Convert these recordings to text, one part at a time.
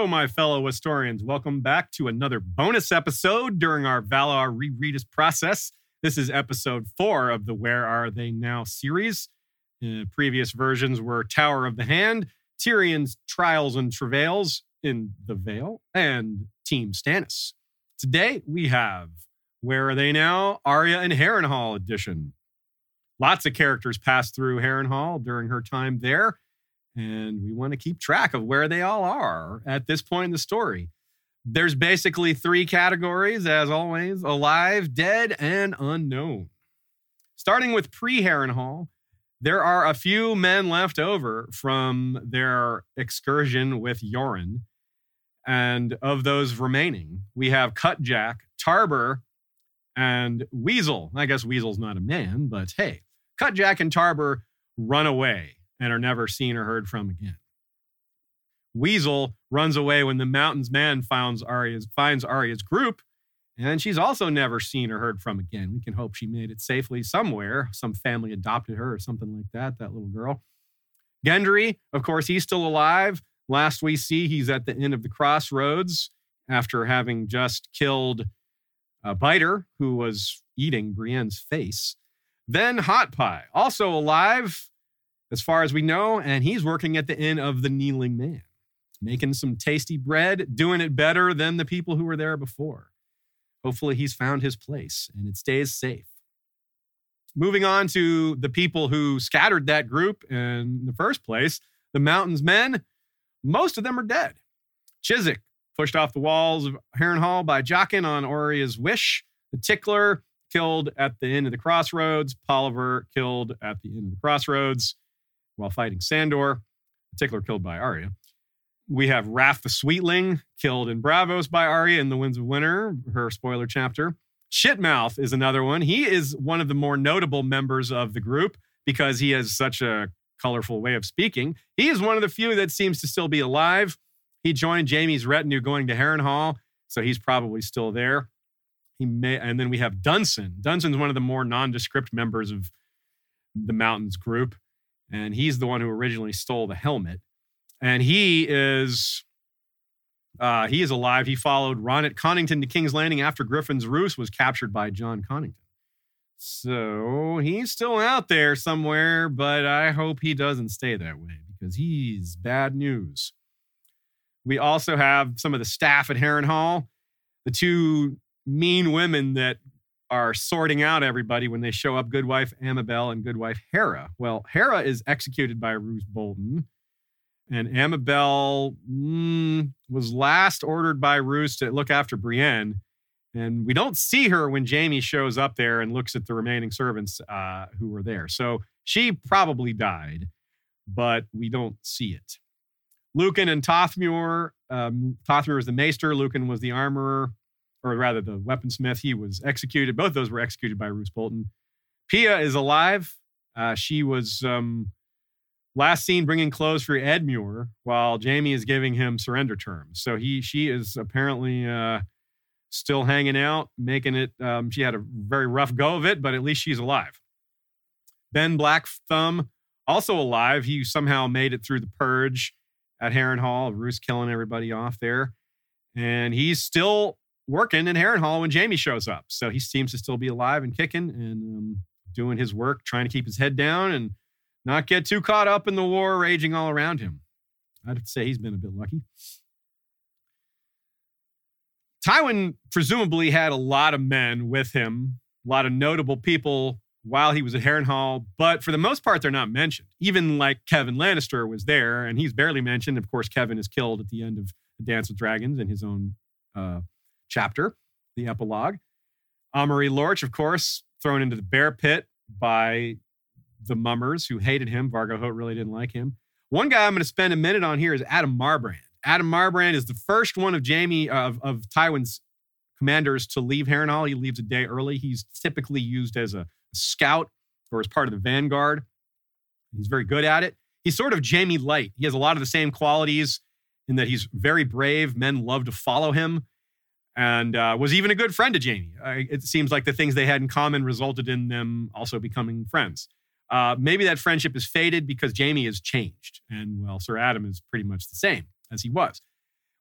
my fellow historians. Welcome back to another bonus episode during our Valar Rereadus process. This is episode 4 of the Where Are They Now series. Previous versions were Tower of the Hand, Tyrion's Trials and Travails in the Vale, and Team Stannis. Today we have Where Are They Now? Arya and Harrenhal edition. Lots of characters passed through Harrenhal during her time there, and we want to keep track of where they all are at this point in the story. There's basically 3 categories, as always: alive, dead, and unknown. Starting with pre-Harrenhal, there are a few men left over from their excursion with Yoren. And of those remaining, we have Cutjack, Tarber, and Weasel. I guess Weasel's not a man, but hey, Cutjack and Tarber run away and are never seen or heard from again. Weasel runs away when the Mountains Man finds Arya's group, and she's also never seen or heard from again. We can hope she made it safely somewhere. Some family adopted her or something like that little girl. Gendry, of course, he's still alive. Last we see, he's at the Inn of the Crossroads after having just killed a biter who was eating Brienne's face. Then Hot Pie, also alive, as far as we know, and he's working at the Inn of the Kneeling Man, making some tasty bread, doing it better than the people who were there before. Hopefully he's found his place and it stays safe. Moving on to the people who scattered that group in the first place, the Mountains Men, most of them are dead. Chiswick, pushed off the walls of Harrenhal by Jaqen on Arya's wish. The Tickler, killed at the Inn of the Crossroads. Polliver, killed at the Inn of the Crossroads while fighting Sandor. The Tickler, killed by Arya. We have Wrath the Sweetling, killed in Bravos by Arya in the Winds of Winter, her spoiler chapter. Shitmouth is another one. He is one of the more notable members of the group because he has such a colorful way of speaking. He is one of the few that seems to still be alive. He joined Jaime's retinue going to Harrenhal, so he's probably still there. And then we have Dunsen. Dunsen's one of the more nondescript members of the Mountains group, and he's the one who originally stole the helmet. And he is alive. He followed Ronnet Connington to King's Landing after Griffin's Roost was captured by Jon Connington. So he's still out there somewhere, but I hope he doesn't stay that way because he's bad news. We also have some of the staff at Harrenhal, the 2 mean women that are sorting out everybody when they show up, Goodwife Amabel and Goodwife Hera. Well, Hera is executed by Roose Bolton, and Amabel was last ordered by Roose to look after Brienne. And we don't see her when Jaime shows up there and looks at the remaining servants who were there. So she probably died, but we don't see it. Lucan and Tothmure. Tothmure was the maester. Lucan was the armorer, or rather the weaponsmith. He was executed. Both of those were executed by Roose Bolton. Pia is alive. She was last seen bringing clothes for Edmure while Jaime is giving him surrender terms. So she is apparently still hanging out, making it. She had a very rough go of it, but at least she's alive. Ben Blackthumb, also alive. He somehow made it through the purge at Harrenhal. Roose killing everybody off there. And he's still working in Harrenhal when Jaime shows up. So he seems to still be alive and kicking and doing his work, trying to keep his head down and not get too caught up in the war raging all around him. I'd say he's been a bit lucky. Tywin presumably had a lot of men with him, a lot of notable people while he was at Harrenhal, but for the most part, they're not mentioned. Even like Kevin Lannister was there, and he's barely mentioned. Of course, Kevin is killed at the end of The Dance with Dragons in his own chapter, the epilogue. Amory Lorch, of course, thrown into the bear pit by the mummers who hated him. Vargo Hoat really didn't like him. One guy I'm going to spend a minute on here is Adam Marbrand. Adam Marbrand is the first one of Tywin's commanders to leave Harrenhal. He leaves a day early. He's typically used as a scout or as part of the vanguard. He's very good at it. He's sort of Jaime light. He has a lot of the same qualities in that he's very brave. Men love to follow him, and was even a good friend to Jaime. It seems like the things they had in common resulted in them also becoming friends. Maybe that friendship is faded because Jaime has changed, and well, Sir Adam is pretty much the same as he was.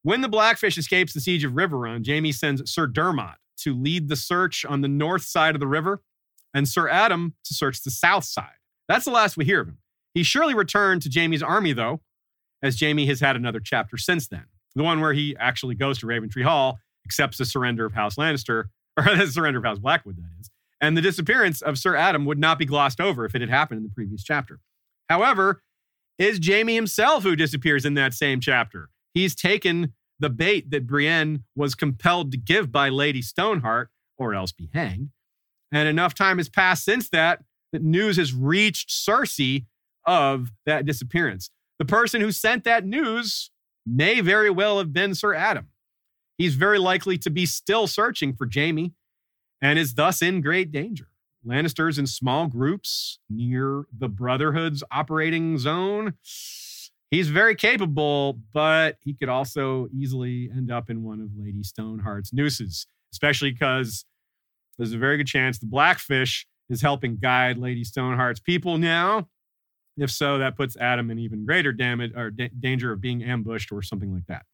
When the Blackfish escapes the siege of Riverrun, Jaime sends Sir Dermot to lead the search on the north side of the river and Sir Adam to search the south side. That's the last we hear of him. He surely returned to Jaime's army, though, as Jaime has had another chapter since then. The one where he actually goes to Raventree Hall, accepts the surrender of House Lannister, or the surrender of House Blackwood, that is. And the disappearance of Sir Adam would not be glossed over if it had happened in the previous chapter. However, it's Jaime himself who disappears in that same chapter. He's taken the bait that Brienne was compelled to give by Lady Stoneheart, or else be hanged. And enough time has passed since that news has reached Cersei of that disappearance. The person who sent that news may very well have been Sir Adam. He's very likely to be still searching for Jaime and is thus in great danger. Lannisters in small groups near the Brotherhood's operating zone. He's very capable, but he could also easily end up in one of Lady Stoneheart's nooses, especially because there's a very good chance the Blackfish is helping guide Lady Stoneheart's people now. If so, that puts Adam in even greater damage or danger of being ambushed or something like that.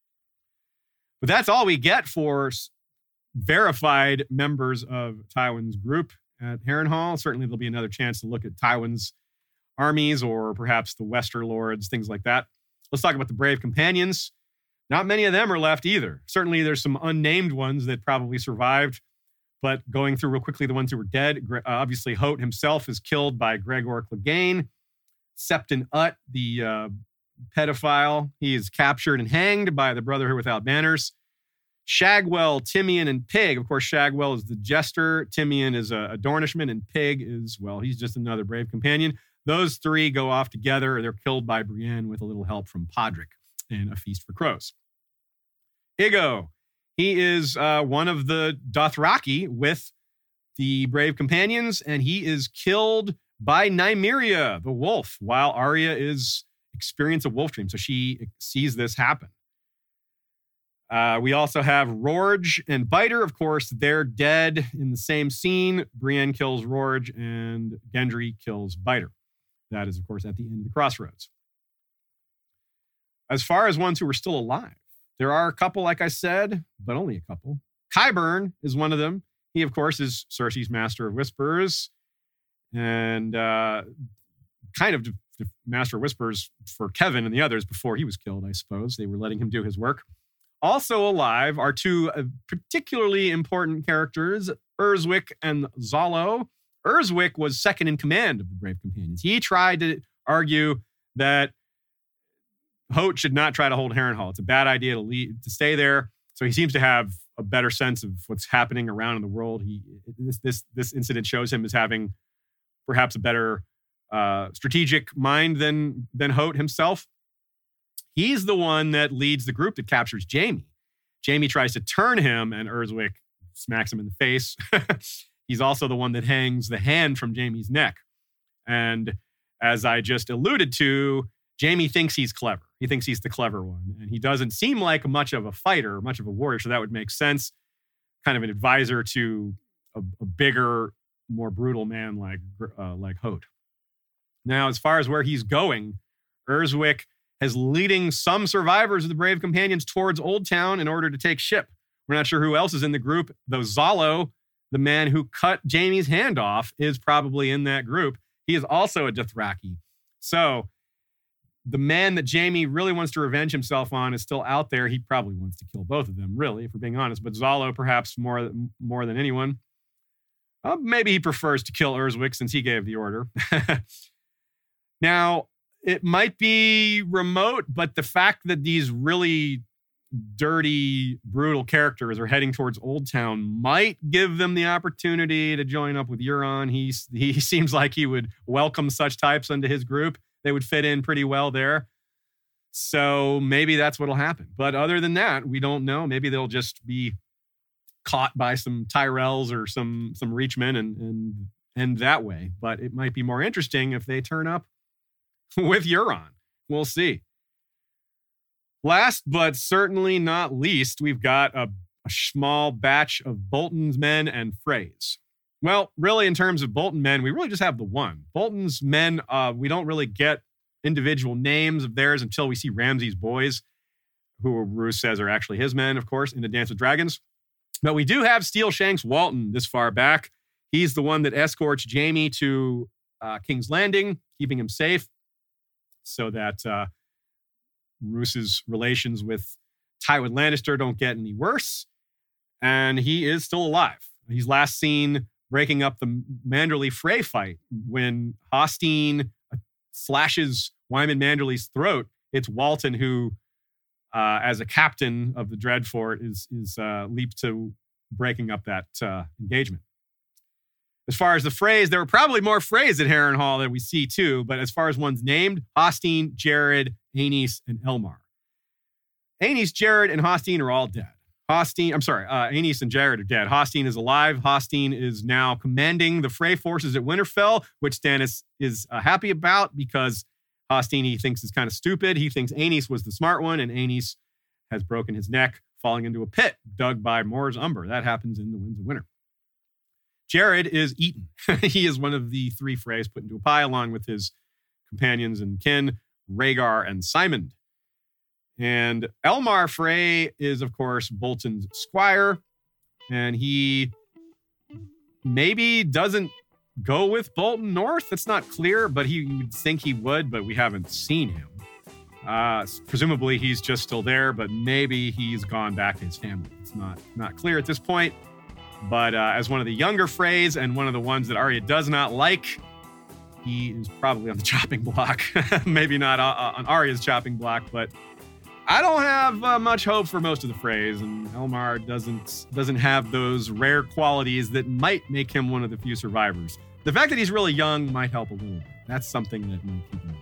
But that's all we get for verified members of Tywin's group at Harrenhal. Certainly there'll be another chance to look at Tywin's armies or perhaps the Wester Lords, things like that. Let's talk about the Brave Companions. Not many of them are left either. Certainly there's some unnamed ones that probably survived, but going through real quickly the ones who were dead, obviously Hoat himself is killed by Gregor Clegane. Septon Ut, the pedophile, he is captured and hanged by the Brotherhood Without Banners. Shagwell, Timian, and Pig. Of course, Shagwell is the jester. Timian is a Dornishman, and Pig is, well, he's just another brave companion. Those three go off together. They're killed by Brienne with a little help from Podrick in A Feast for Crows. Iggo, he is one of the Dothraki with the brave companions, and he is killed by Nymeria, the wolf, while Arya is experiencing a wolf dream. So she sees this happen. We also have Rorge and Biter. Of course, they're dead in the same scene. Brienne kills Rorge and Gendry kills Biter. That is, of course, at the end of the crossroads. As far as ones who are still alive, there are a couple, like I said, but only a couple. Qyburn is one of them. He, of course, is Cersei's Master of Whispers and kind of the Master of Whispers for Kevin and the others before he was killed, I suppose. They were letting him do his work. Also alive are two particularly important characters, Urswick and Zollo. Urswick was second in command of the Brave Companions. He tried to argue that Hoat should not try to hold Harrenhal. It's a bad idea to stay there. So he seems to have a better sense of what's happening around in the world. This incident shows him as having perhaps a better strategic mind than Hoat himself. He's the one that leads the group that captures Jaime. Jaime tries to turn him, and Urswick smacks him in the face. He's also the one that hangs the hand from Jaime's neck. And as I just alluded to, Jaime thinks he's clever. He thinks he's the clever one. And he doesn't seem like much of a fighter, much of a warrior, so that would make sense. Kind of an advisor to a bigger, more brutal man like Hoat. Now, as far as where he's going, Urswick is leading some survivors of the Brave Companions towards Old Town in order to take ship. We're not sure who else is in the group, though Zollo, the man who cut Jaime's hand off, is probably in that group. He is also a Dothraki. So the man that Jaime really wants to revenge himself on is still out there. He probably wants to kill both of them, really, if we're being honest. But Zollo, perhaps more than anyone. Maybe he prefers to kill Urswick since he gave the order. Now, it might be remote, but the fact that these really dirty, brutal characters are heading towards Old Town might give them the opportunity to join up with Euron. He seems like he would welcome such types into his group. They would fit in pretty well there. So maybe that's what'll happen. But other than that, we don't know. Maybe they'll just be caught by some Tyrells or some Reachmen and end that way. But it might be more interesting if they turn up with Euron. We'll see. Last but certainly not least, we've got a small batch of Bolton's men and Freys. Well, really, in terms of Bolton men, we really just have the one. Bolton's men, we don't really get individual names of theirs until we see Ramsay's boys. who Roose says are actually his men, of course, in the Dance with Dragons. But we do have Steel Shanks Walton this far back. He's the one that escorts Jaime to King's Landing, keeping him safe so that Roose's relations with Tywin Lannister don't get any worse. And he is still alive. He's last seen breaking up the Manderley Frey fight when Hostine slashes Wyman Manderley's throat. It's Walton who, as a captain of the Dreadfort, is leaped to breaking up that engagement. As far as the Freys, there were probably more Freys at Harrenhal than we see too, but as far as ones named, Hostine, Jared, Aenys, and Elmar. Aenys, Jared, and Hostine are all dead. Aenys and Jared are dead. Hostine is alive. Hostine is now commanding the Frey forces at Winterfell, which Stannis is happy about because Hostine, he thinks, is kind of stupid. He thinks Aenys was the smart one, and Aenys has broken his neck falling into a pit dug by Mors Umber. That happens in the Winds of Winter. Jared is eaten. He is one of the 3 Freys put into a pie along with his companions and kin, Rhaegar and Simon. And Elmar Frey is, of course, Bolton's squire, and he maybe doesn't go with Bolton North. It's not clear, but you would think he would, but we haven't seen him. Presumably, he's just still there, but maybe he's gone back to his family. It's not clear at this point. But as one of the younger Freys and one of the ones that Arya does not like, he is probably on the chopping block. Maybe not on Arya's chopping block, but I don't have much hope for most of the Freys, and Elmar doesn't have those rare qualities that might make him one of the few survivors. The fact that he's really young might help a little bit. That's something that might keep him.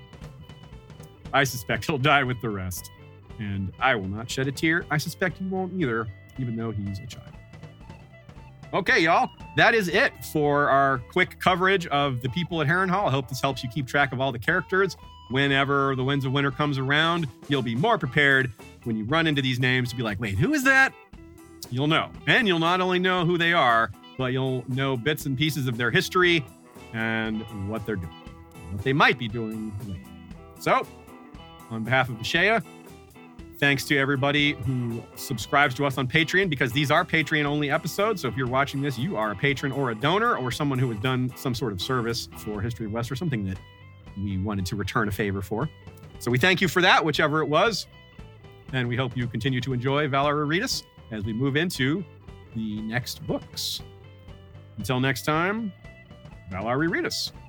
I suspect he'll die with the rest, and I will not shed a tear. I suspect he won't either, even though he's a child. Okay, y'all, that is it for our quick coverage of the people at Harrenhal. I hope this helps you keep track of all the characters. Whenever the Winds of Winter comes around, you'll be more prepared when you run into these names to be like, wait, who is that? You'll know. And you'll not only know who they are, but you'll know bits and pieces of their history and what they're doing, what they might be doing later. So, on behalf of Ashaya, thanks to everybody who subscribes to us on Patreon, because these are Patreon-only episodes. So if you're watching this, you are a patron or a donor or someone who has done some sort of service for History of Westeros, something that we wanted to return a favor for. So we thank you for that, whichever it was. And we hope you continue to enjoy Valar Reread as we move into the next books. Until next time, Valar Reread.